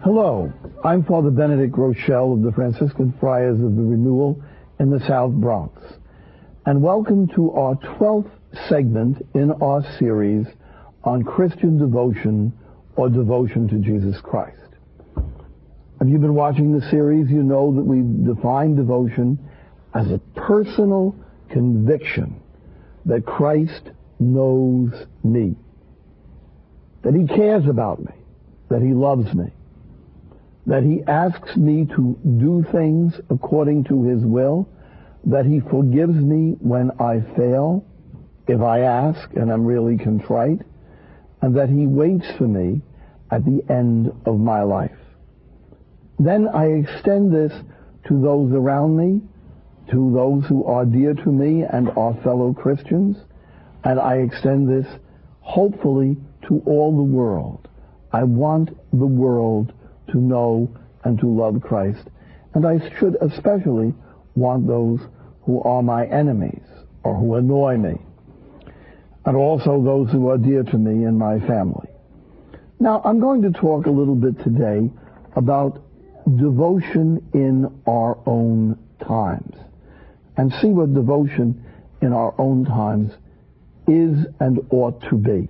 Hello, I'm Father Benedict Rochelle of the Franciscan Friars of the Renewal in the South Bronx, and welcome to our 12th segment in our series on Christian devotion or devotion to Jesus Christ. If you've been watching the series, you know that we've defined devotion as a personal conviction that Christ knows me, that he cares about me, that he loves me, that he asks me to do things according to his will, that he forgives me when I fail, if I ask and I'm really contrite, and that he waits for me at the end of my life. Then I extend this to those around me, to those who are dear to me and our fellow Christians, and I extend this, hopefully, to all the world. I want the world to know and to love Christ. And I should especially want those who are my enemies or who annoy me, and also those who are dear to me and my family. Now, I'm going to talk a little bit today about devotion in our own times and see what devotion in our own times is and ought to be.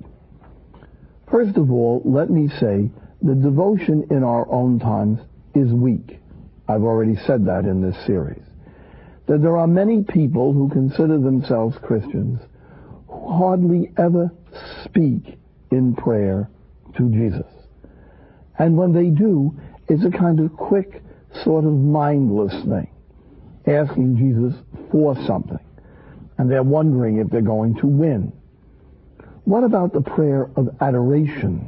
First of all, let me say the devotion in our own times is weak. I've already said that in this series. That there are many people who consider themselves Christians who hardly ever speak in prayer to Jesus. And when they do, it's a kind of quick, sort of mindless thing, asking Jesus for something. And they're wondering if they're going to win. What about the prayer of adoration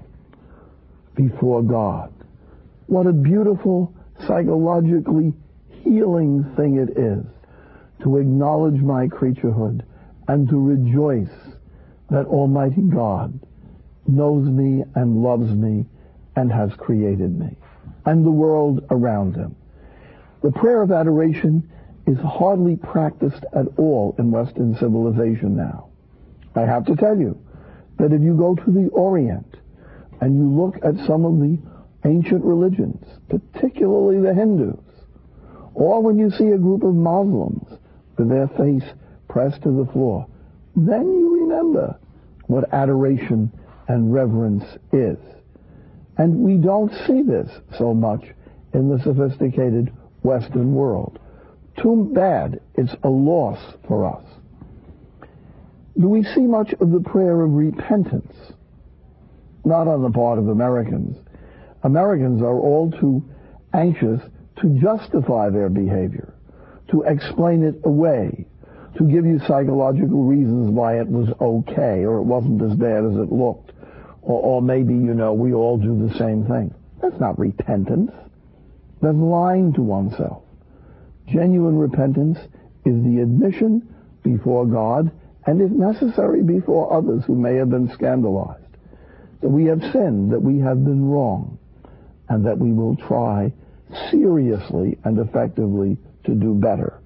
before God? What a beautiful, psychologically healing thing it is to acknowledge my creaturehood and to rejoice that Almighty God knows me and loves me and has created me and the world around him. The prayer of adoration is hardly practiced at all in Western civilization now. I have to tell you that if you go to the Orient and you look at some of the ancient religions, particularly the Hindus, or when you see a group of Muslims with their face pressed to the floor, then you remember what adoration and reverence is. And we don't see this so much in the sophisticated Western world. Too bad. It's a loss for us. Do we see much of the prayer of repentance? Not on the part of Americans. Americans are all too anxious to justify their behavior, to explain it away, to give you psychological reasons why it was okay or it wasn't as bad as it looked, or maybe, we all do the same thing. That's not repentance. That's lying to oneself. Genuine repentance is the admission before God and, if necessary, before others who may have been scandalized, that we have sinned, that we have been wrong, and that we will try seriously and effectively to do better.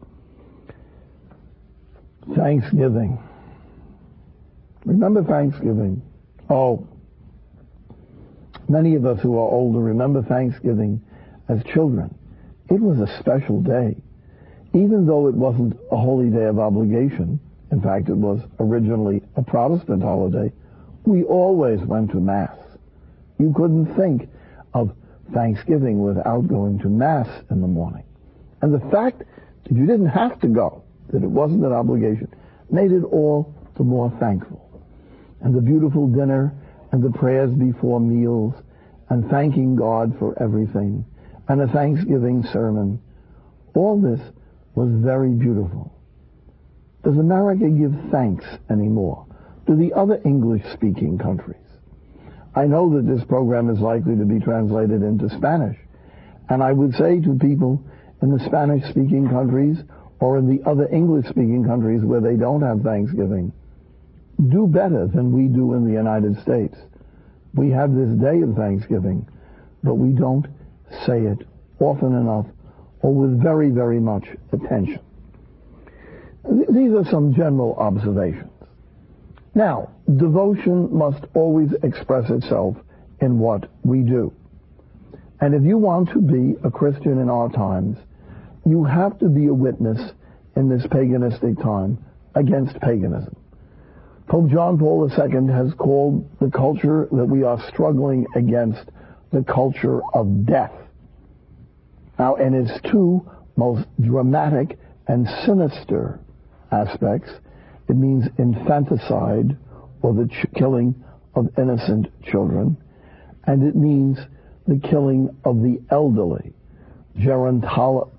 Thanksgiving. Remember Thanksgiving? Oh, many of us who are older remember Thanksgiving as children. It was a special day. Even though it wasn't a holy day of obligation, in fact, it was originally a Protestant holiday, we always went to Mass. You couldn't think of Thanksgiving without going to Mass in the morning. And the fact that you didn't have to go, that it wasn't an obligation, made it all the more thankful. And the beautiful dinner and the prayers before meals and thanking God for everything and a Thanksgiving sermon, all this was very beautiful. Does America give thanks anymore? Do the other English-speaking countries? I know that this program is likely to be translated into Spanish, and I would say to people in the Spanish-speaking countries or in the other English-speaking countries where they don't have Thanksgiving, do better than we do in the United States. We have this day of Thanksgiving, but we don't say it often enough or with very, very much attention. These are some general observations. Now, devotion must always express itself in what we do. And if you want to be a Christian in our times, you have to be a witness in this paganistic time against paganism. Pope John Paul II has called the culture that we are struggling against the culture of death. Now, in its two most dramatic and sinister aspects, it means infanticide, or the killing of innocent children, and it means the killing of the elderly, geronticide,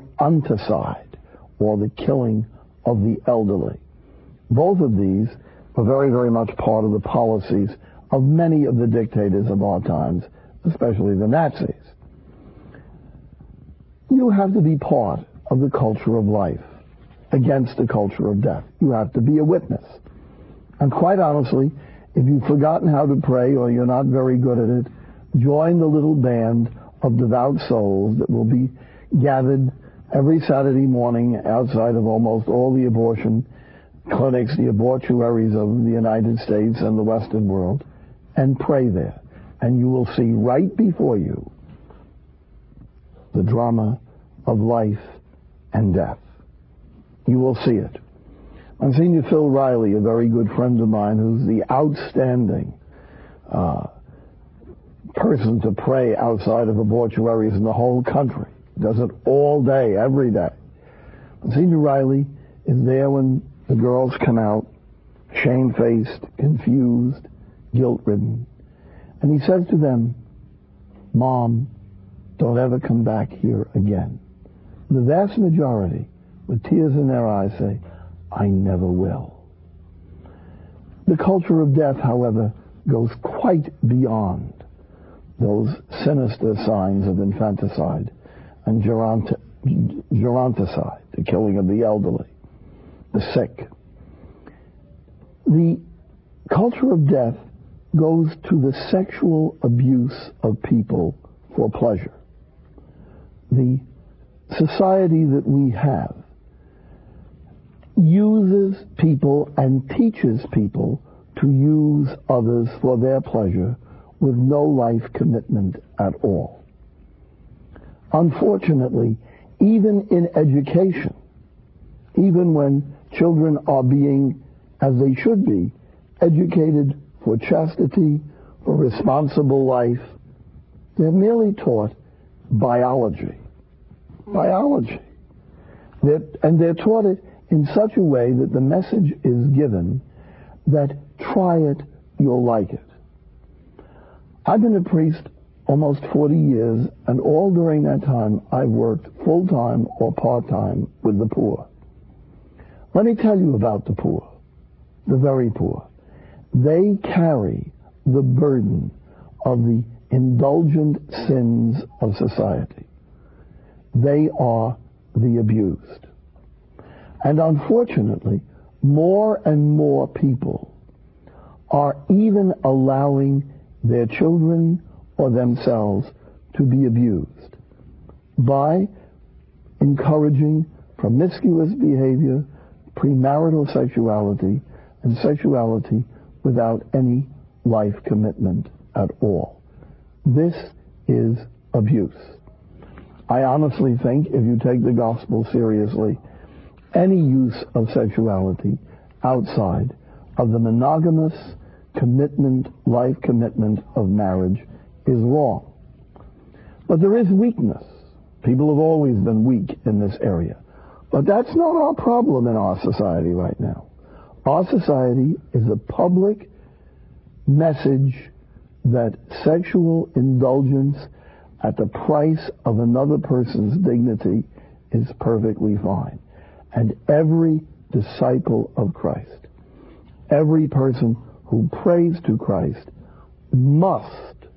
or the killing of the elderly. Both of these are very, very much part of the policies of many of the dictators of our times, especially the Nazis. You have to be part of the culture of life against the culture of death. You have to be a witness. And quite honestly, if you've forgotten how to pray or you're not very good at it, join the little band of devout souls that will be gathered every Saturday morning outside of almost all the abortion clinics, the abortuaries of the United States and the Western world, and pray there. And you will see right before you the drama of life and death. You will see it. Monsignor Phil Riley, a very good friend of mine, who's the outstanding person to pray outside of abortuaries in the whole country, does it all day, every day. Monsignor Riley is there when the girls come out, shamefaced, confused, guilt-ridden. And he says to them, "Mom, don't ever come back here again." The vast majority, with tears in their eyes, say, "I never will." The culture of death, however, goes quite beyond those sinister signs of infanticide and geronticide, the killing of the elderly, the sick. The culture of death goes to the sexual abuse of people for pleasure. The society that we have uses people and teaches people to use others for their pleasure with no life commitment at all. Unfortunately, even in education, even when children are being, as they should be, educated for chastity, for responsible life, they're merely taught biology. Biology. And they're taught it in such a way that the message is given that try it, you'll like it. I've been a priest almost 40 years, and all during that time I've worked full-time or part-time with the poor. Let me tell you about the poor, the very poor. They carry the burden of the indulgent sins of society. They are the abused. And unfortunately, more and more people are even allowing their children or themselves to be abused by encouraging promiscuous behavior, premarital sexuality, and sexuality without any life commitment at all. This is abuse. I honestly think if you take the gospel seriously, any use of sexuality outside of the monogamous commitment, life commitment of marriage is wrong. But there is weakness. People have always been weak in this area. But that's not our problem in our society right now. Our society is a public message that sexual indulgence at the price of another person's dignity is perfectly fine. And every disciple of Christ, every person who prays to Christ must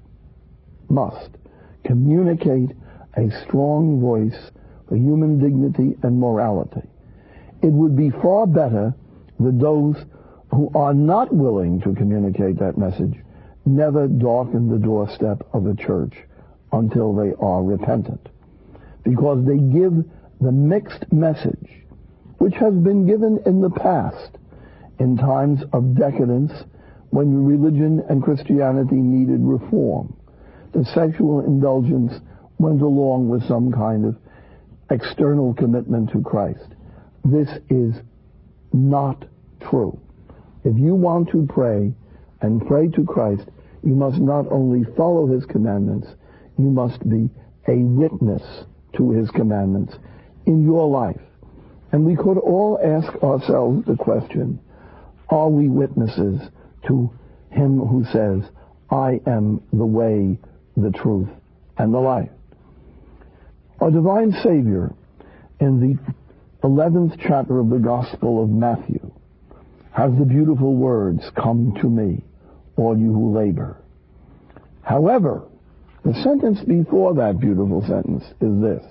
communicate a strong voice for human dignity and morality. It would be far better that those who are not willing to communicate that message never darken the doorstep of the church until they are repentant, because they give the mixed message which has been given in the past in times of decadence when religion and Christianity needed reform. that sexual indulgence went along with some kind of external commitment to Christ. This is not true. If you want to pray and pray to Christ, you must not only follow his commandments, you must be a witness to his commandments in your life. And we could all ask ourselves the question, are we witnesses to him who says, I am the way, the truth, and the life? Our divine Savior, in the 11th chapter of the Gospel of Matthew, has the beautiful words, come to me, all you who labor. However, the sentence before that beautiful sentence is this.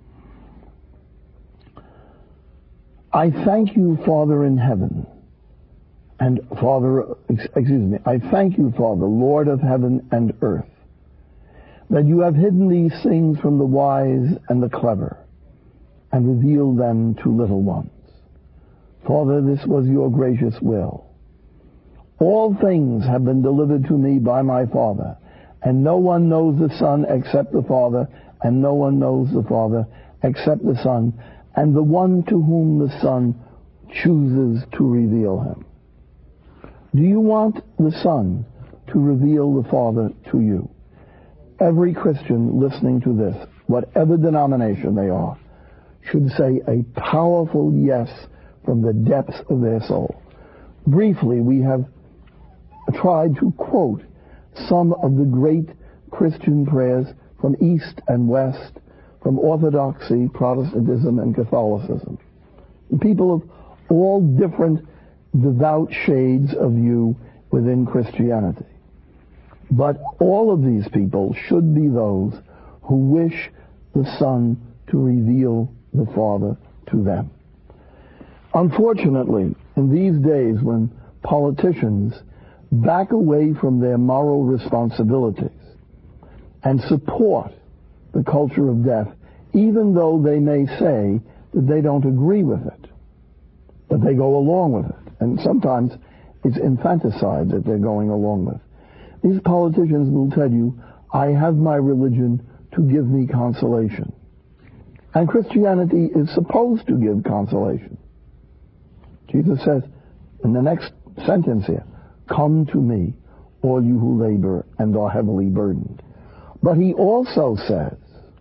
I thank you, Father in heaven, and I thank you, Father, Lord of heaven and earth, that you have hidden these things from the wise and the clever, and revealed them to little ones. Father, this was your gracious will. All things have been delivered to me by my Father, and no one knows the Son except the Father, and no one knows the Father except the Son, and the one to whom the Son chooses to reveal him. Do you want the Son to reveal the Father to you? Every Christian listening to this, whatever denomination they are, should say a powerful yes from the depths of their soul. Briefly, we have tried to quote some of the great Christian prayers from East and West, from Orthodoxy, Protestantism, and Catholicism. People of all different devout shades of view within Christianity. But all of these people should be those who wish the Son to reveal the Father to them. Unfortunately, in these days when politicians back away from their moral responsibilities and support the culture of death, even though they may say that they don't agree with it, but they go along with it. And sometimes it's infanticide that they're going along with. These politicians will tell you, I have my religion to give me consolation. And Christianity is supposed to give consolation. Jesus says in the next sentence here, come to me, all you who labor and are heavily burdened. But he also says,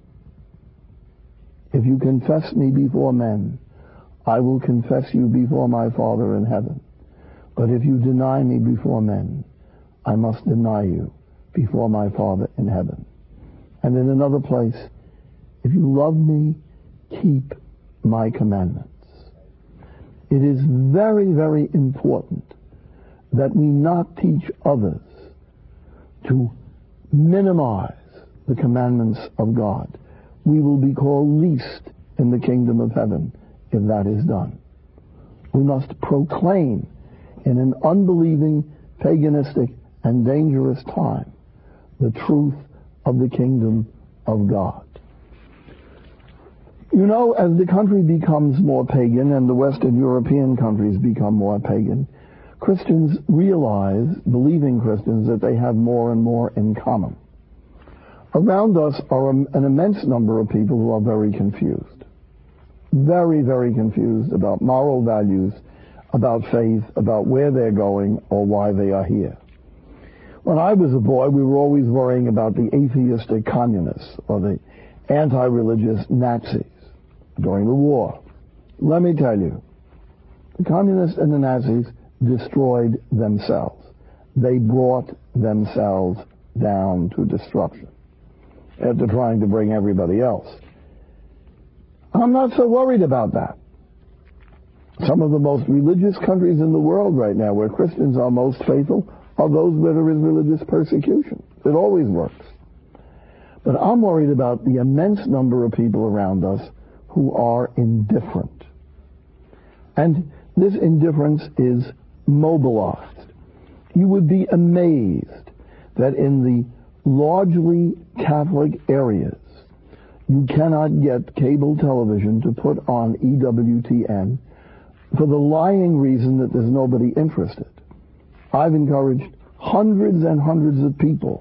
if you confess me before men, I will confess you before my Father in heaven. But if you deny me before men, I must deny you before my Father in heaven. And in another place, if you love me, keep my commandments. It is very, very important that we not teach others to minimize the commandments of God. We will be called least in the kingdom of heaven if that is done. We must proclaim in an unbelieving, paganistic, and dangerous time the truth of the kingdom of God. You know, as the country becomes more pagan and the Western European countries become more pagan, Christians realize, believing Christians, that they have more and more in common. Around us are an immense number of people who are very confused. Very, very confused about moral values, about faith, about where they're going or why they are here. When I was a boy, we were always worrying about the atheistic communists or the anti-religious Nazis during the war. Let me tell you, the communists and the Nazis destroyed themselves. They brought themselves down to destruction after trying to bring everybody else. I'm not so worried about that. Some of the most religious countries in the world right now where Christians are most faithful are those where there is religious persecution. It always works. But I'm worried about the immense number of people around us who are indifferent. And this indifference is mobilized. You would be amazed that in the largely Catholic areas, you cannot get cable television to put on EWTN for the lying reason that there's nobody interested. I've encouraged hundreds and hundreds of people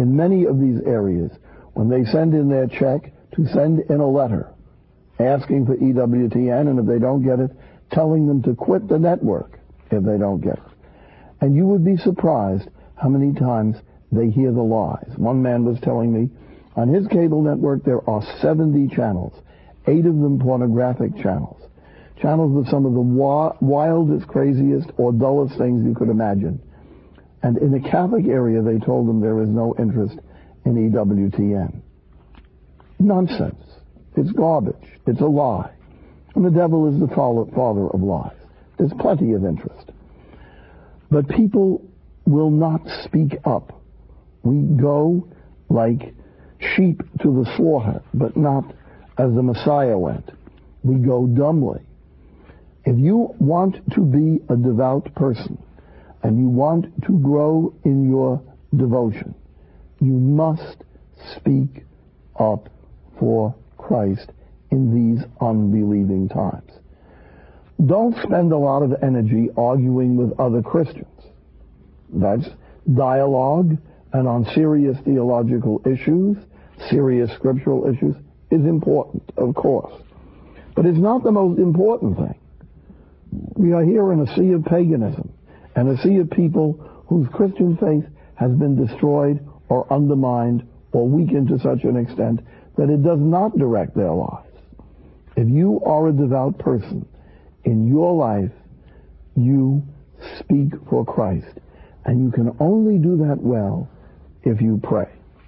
in many of these areas, when they send in their check, to send in a letter asking for EWTN, and if they don't get it, telling them to quit the network if they don't get it. And you would be surprised how many times they hear the lies. One man was telling me on his cable network there are 70 channels, 8 of them pornographic channels. Channels with some of the wildest, craziest, or dullest things you could imagine. And in the Catholic area, they told them there is no interest in EWTN. Nonsense. It's garbage. It's a lie. And the devil is the father of lies. There's plenty of interest. But people will not speak up. We go like sheep to the slaughter, but not as the Messiah went. We go dumbly. If you want to be a devout person and you want to grow in your devotion, you must speak up for Christ in these unbelieving times. Don't spend a lot of energy arguing with other Christians. That's dialogue, and on serious theological issues, serious scriptural issues, is important, of course. But it's not the most important thing. We are here in a sea of paganism and a sea of people whose Christian faith has been destroyed or undermined or weakened to such an extent that it does not direct their lives. If you are a devout person, in your life, you speak for Christ. And you can only do that well if you pray.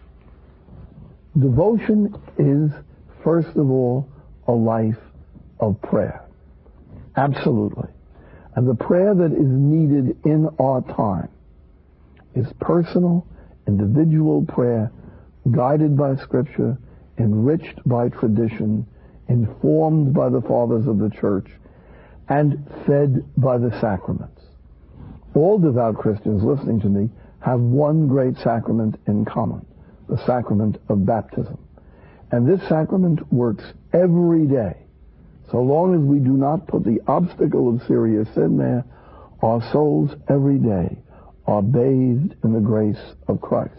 Devotion is, first of all, a life of prayer. Absolutely. And the prayer that is needed in our time is personal, individual prayer, guided by Scripture, enriched by tradition, informed by the fathers of the church, and fed by the sacraments. All devout Christians listening to me have one great sacrament in common, the sacrament of baptism. And this sacrament works every day. So long as we do not put the obstacle of serious sin there, our souls every day are bathed in the grace of Christ.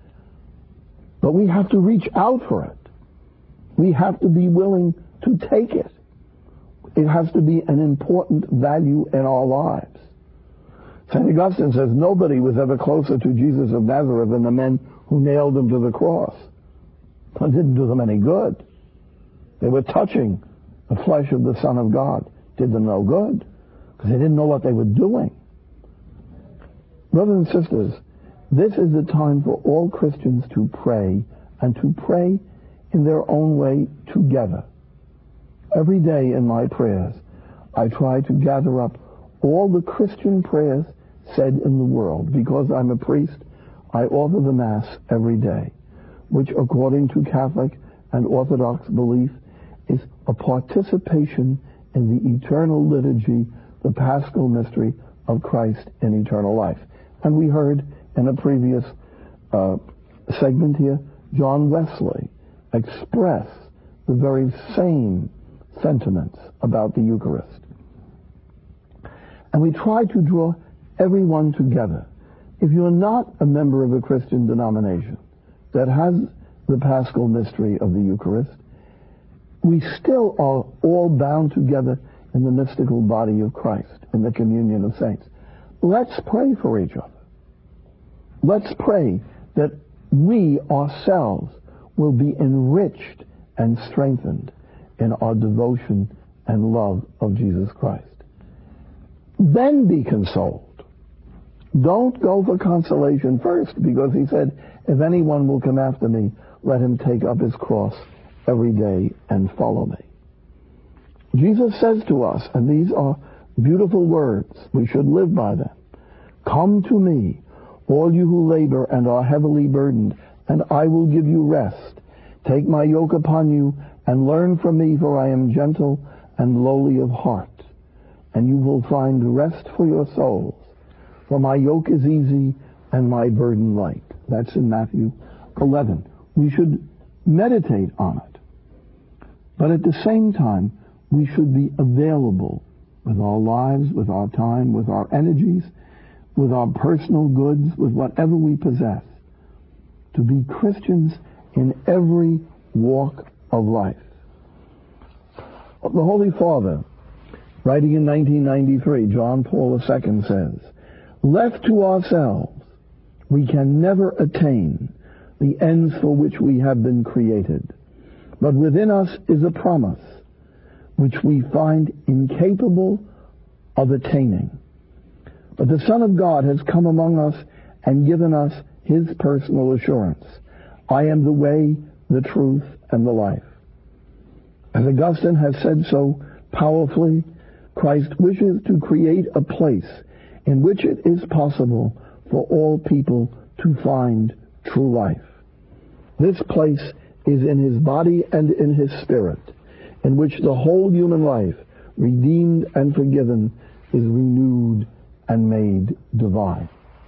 But we have to reach out for it. We have to be willing to take it. It has to be an important value in our lives. St. Augustine says nobody was ever closer to Jesus of Nazareth than the men who nailed him to the cross. It didn't do them any good. They were touching the flesh of the Son of God. Did them no good, because they didn't know what they were doing. Brothers and sisters, this is the time for all Christians to pray, and to pray in their own way together. Every day in my prayers, I try to gather up all the Christian prayers said in the world. Because I'm a priest, I offer the Mass every day, which according to Catholic and Orthodox belief is a participation in the eternal liturgy, the Paschal mystery of Christ in eternal life. And we heard in a previous segment here, John Wesley express the very same sentiments about the Eucharist. And we try to draw everyone together. If you're not a member of a Christian denomination that has the Paschal mystery of the Eucharist, we still are all bound together in the mystical body of Christ, in the communion of saints. Let's pray for each other. Let's pray that we ourselves will be enriched and strengthened in our devotion and love of Jesus Christ. Then be consoled. Don't go for consolation first, because he said, if anyone will come after me, let him take up his cross every day and follow me. Jesus says to us, and these are beautiful words, we should live by them, come to me, all you who labor and are heavily burdened, and I will give you rest. Take my yoke upon you and learn from me, for I am gentle and lowly of heart, and you will find rest for your souls. For my yoke is easy and my burden light. That's in Matthew 11. We should meditate on it. But at the same time, we should be available with our lives, with our time, with our energies, with our personal goods, with whatever we possess, to be Christians in every walk of life. The Holy Father, writing in 1993, John Paul II says, "Left to ourselves, we can never attain the ends for which we have been created. But within us is a promise which we find incapable of attaining. But the Son of God has come among us and given us his personal assurance. I am the way, the truth, and the life." As Augustine has said so powerfully, Christ wishes to create a place in which it is possible for all people to find true life. This place is in his body and in his spirit, in which the whole human life, redeemed and forgiven, is renewed and made divine.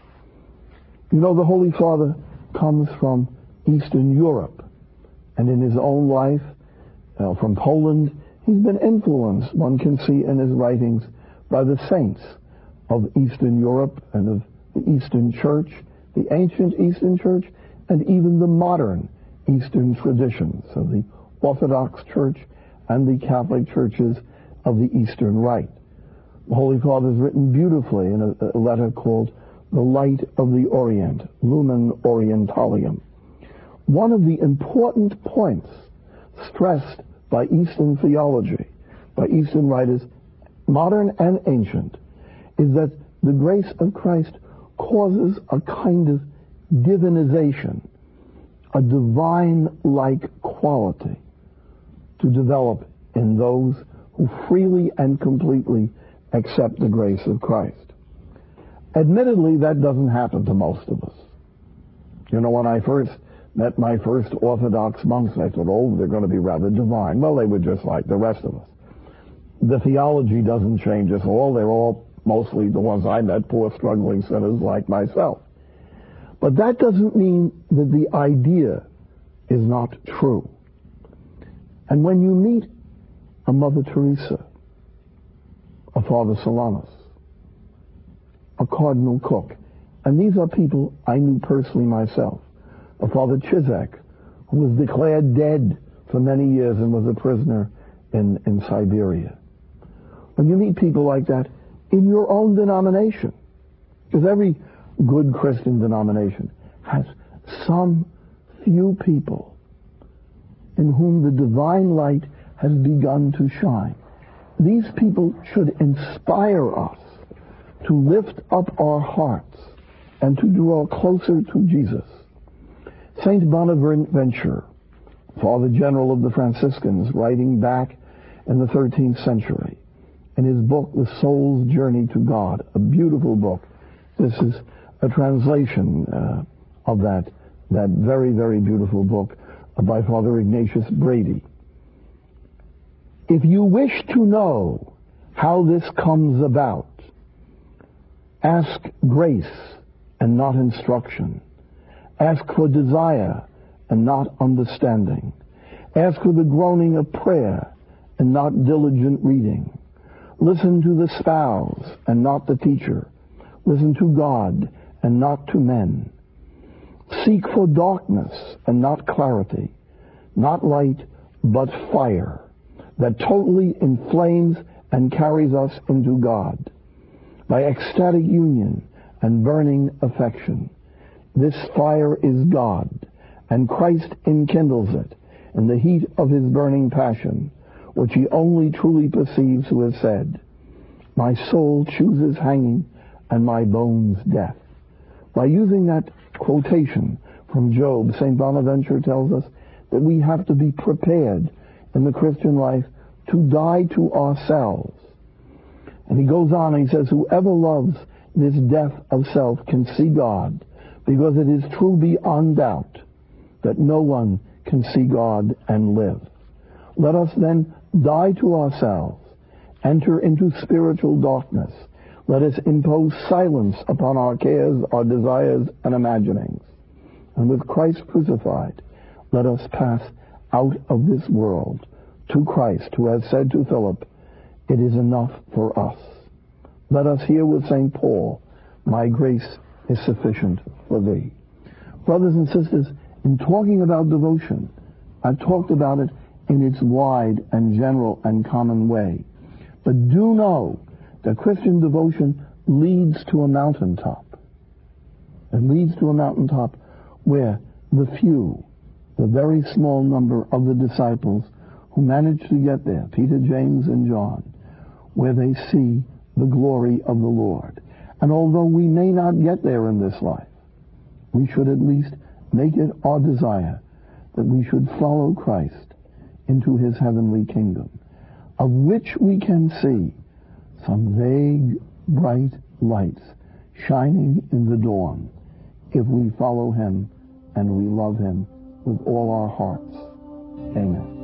You know, the Holy Father comes from Eastern Europe, and in his own life, from Poland, he's been influenced, one can see in his writings, by the saints of Eastern Europe and of the Eastern Church, the ancient Eastern Church, and even the modern Eastern traditions of the Orthodox Church and the Catholic churches of the Eastern Rite. The Holy Father has written beautifully in a letter called The Light of the Orient, Lumen Orientalium. One of the important points stressed by Eastern theology, by Eastern writers, modern and ancient, is that the grace of Christ causes a kind of divinization, a divine-like quality to develop in those who freely and completely accept the grace of Christ. Admittedly, that doesn't happen to most of us. You know, when I first met my first Orthodox monks, I thought, oh, they're going to be rather divine. Well, they were just like the rest of us. The theology doesn't change us all. They're all, mostly the ones I met, poor struggling sinners like myself. But that doesn't mean that the idea is not true. And when you meet a Mother Teresa, a Father Solanus, a Cardinal Cook, and these are people I knew personally myself, a Father Chizek, who was declared dead for many years and was a prisoner in Siberia. When you meet people like that in your own denomination, because every good Christian denomination has some few people in whom the divine light has begun to shine. These people should inspire us to lift up our hearts and to draw closer to Jesus. Saint Bonaventure, Father General of the Franciscans, writing back in the 13th century, in his book, The Soul's Journey to God, a beautiful book. This is a translation of that very, very beautiful book by Father Ignatius Brady. If you wish to know how this comes about, ask grace and not instruction. Ask for desire and not understanding. Ask for the groaning of prayer and not diligent reading. Listen to the spouse and not the teacher. Listen to God and not to men. Seek for darkness and not clarity, not light but fire that totally inflames and carries us into God by ecstatic union and burning affection. This fire is God, and Christ enkindles it in the heat of his burning passion, which he only truly perceives who has said, "My soul chooses hanging and my bones death." By using that quotation from Job, St. Bonaventure tells us that we have to be prepared in the Christian life to die to ourselves. And he goes on and he says, whoever loves this death of self can see God, because it is true beyond doubt that no one can see God and live. Let us then die to ourselves, enter into spiritual darkness. Let us impose silence upon our cares, our desires, and imaginings. And with Christ crucified, let us pass out of this world to Christ, who has said to Philip, "It is enough for us." Let us hear with St. Paul, "My grace is sufficient for thee." Brothers and sisters, in talking about devotion, I've talked about it in its wide and general and common way. But do know that Christian devotion leads to a mountaintop. It leads to a mountaintop where the few, the very small number of the disciples who managed to get there, Peter, James, and John, where they see the glory of the Lord. And although we may not get there in this life, we should at least make it our desire that we should follow Christ into his heavenly kingdom, of which we can see some vague, bright lights shining in the dawn if we follow him and we love him with all our hearts. Amen.